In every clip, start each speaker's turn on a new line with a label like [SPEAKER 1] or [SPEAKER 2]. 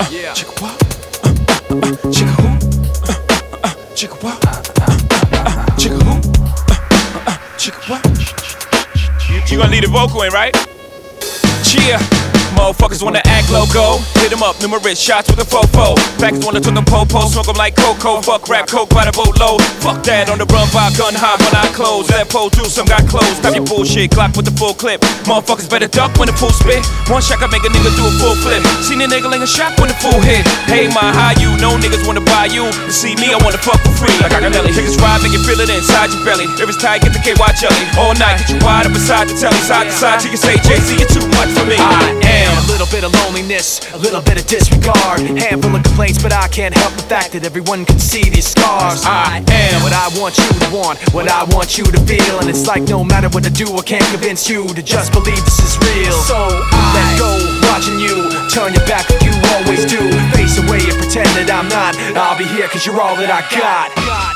[SPEAKER 1] Chicka what? Chicka who? Chicka what? Chicka who? Chicka what? You gonna leave the vocal in, right? Cheer. Motherfuckers wanna act loco. Hit them up, numerous shots with a fofo. Packers wanna turn them po-po, smoke them like cocoa. Fuck rap, coke by the boatload. Fuck that, on the run by gun high when I close. That pole do some got closed. Stop your bullshit, Glock with the full clip. Motherfuckers better duck when the full spit. One shot can make a nigga do a full flip. Seen a nigga ling a shot when the full hit. Hey, my how you? No niggas wanna buy you. To see me, I wanna fuck for free. Like I got belly. Niggas ride, make you feel it inside your belly. If it's tight, get the KY jelly. All night, get you wide up beside the telly. Side to side, till you say, Jay-Z, you're too much for me. I am
[SPEAKER 2] a little bit of loneliness, a little bit of disregard. Handful of complaints, but I can't help the fact that everyone can see these scars. I am what I want you to want, what I want you to feel. And it's like no matter what I do, I can't convince you to just believe this is real. So I let go, watching you turn your back like you always do. Face away and pretend that I'm not. I'll be here cause you're all that I got.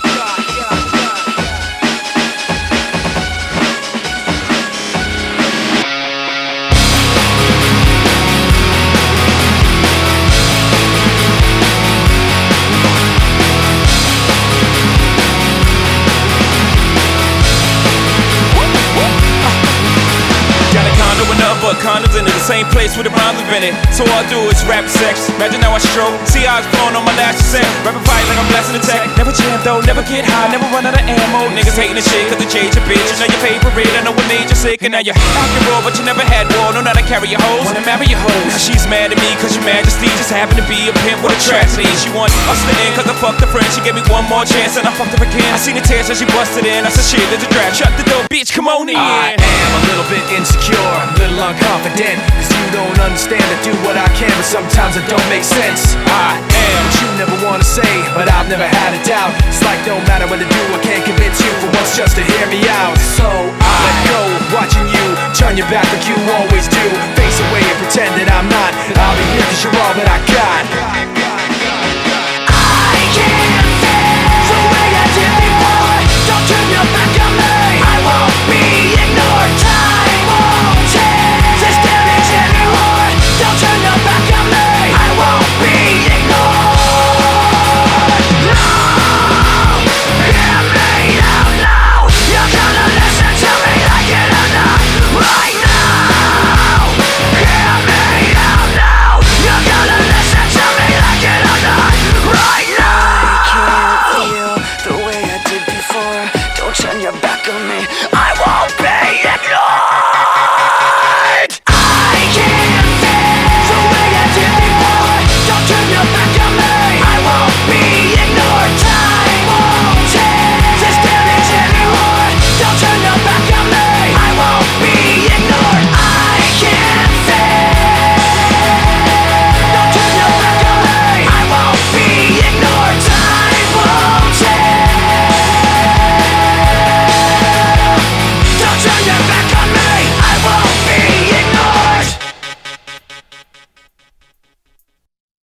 [SPEAKER 1] But condoms into the same place where the rhymes invented. So all I do is rap sex. Imagine how I stroke. See how it's blowing on my last set. Rapping fight like I'm blasting the tech. Never jam though, never get high, never run out of ammo. Niggas hating the shit cause they change your bitch. You know your favorite, I know what made you sick. And now you're acting raw, but you never had war. Know how to carry your hoes, wanna marry your hoes. Now she's mad at me cause your majesty just happened to be a pimp with a tragedy. She want us to end cause I fucked her friend. She gave me one more chance and I fucked her again. I seen the tears so she busted in. I said shit, there's a draft. Shut the door, bitch, come on in.
[SPEAKER 2] I am a little bit insecure, a little unconfident. Cause you don't understand, I do what I can, but sometimes it don't make sense. I am what you never wanna say, but I've never had a doubt. It's like no matter what I do, I can't convince you for once just to hear me out. So I let go, watching you turn your back like you always do. Face away and pretend that I'm not. I'll be here cause you're all that I got.